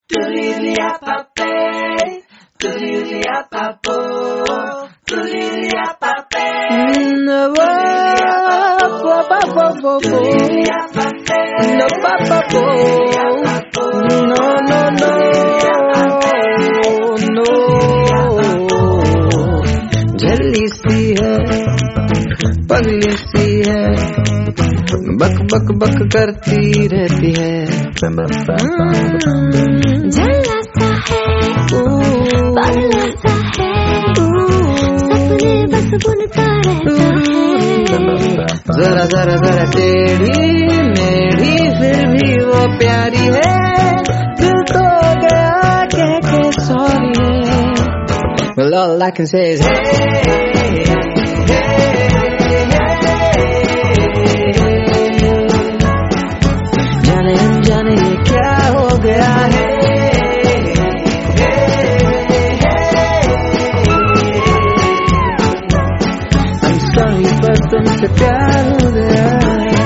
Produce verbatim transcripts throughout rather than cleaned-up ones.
झल्ली सी है, पगली सी है, बक बक बक करती रहती है। झल्ला सा है, पगला सा है, सपने बस बुनता रहता है। जरा जरा जरा टेढ़ी मेढ़ी फिर भी वो प्यारी है। दिल तो गया कह के सॉरी है। Well, all I can say is hey, hey, hey, जाने जाने ये क्या हो गया है। I'm sorry पर तुमसे प्यार हो गया है।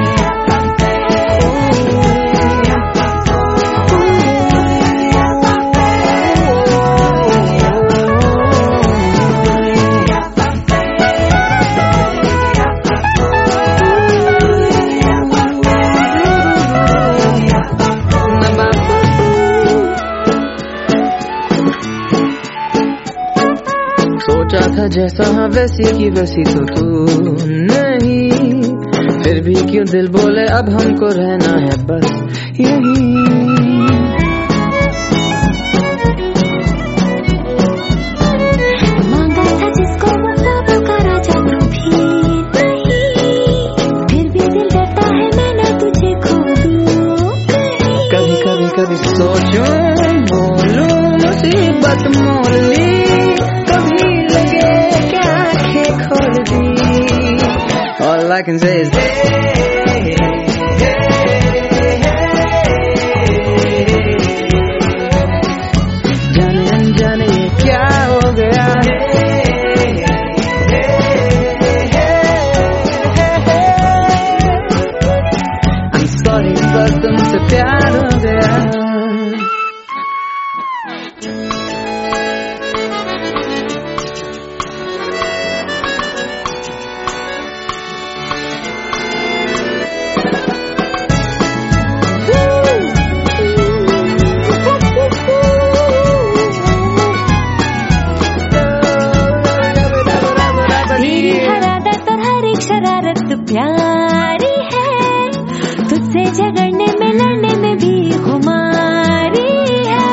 सोचा था जैसा हाँ वैसी की वैसी तो तू नहीं, फिर भी क्यों दिल बोले अब हमको रहना है बस यही। मांगा था जिसको वो पुकारा जब भी नहीं, फिर भी दिल डरता है मैं ना तुझे खो दूं कहीं। कभी कभी कभी सोचूं बोलूं मुसीबत मोल ली, all I can say is hey, hey, hey, जाने अनजाने ये क्या हो गया है। I'm sorry पर तुमसे प्यार हो गया। प्यारी है तुझसे झगड़ने में लड़ने में भी खुमारी है।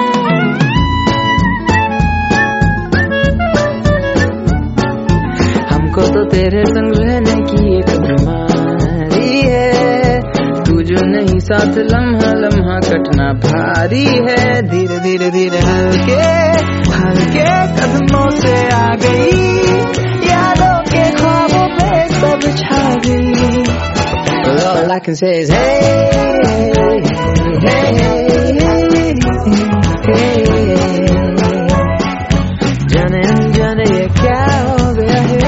हमको तो तेरे संग रहने की एक बीमारी है। तू जो नहीं साथ लम्हा लम्हा कटना भारी है। धीरे धीरे धीरे हल्के हल्के कदमों से आ गई, यादों के ख्वाबों पे सब छा गई। All I can say is hey, hey, hey, जाने अनजाने ये क्या हो गया है।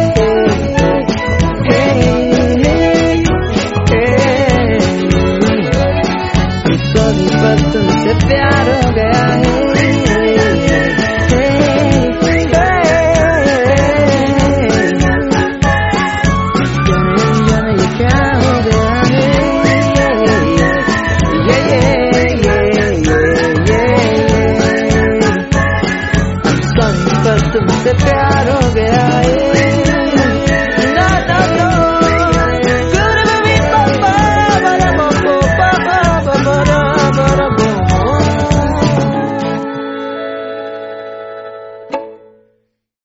I'm sorry पर तुमसे प्यार हो गया है। तुमसे प्यार हो गया है।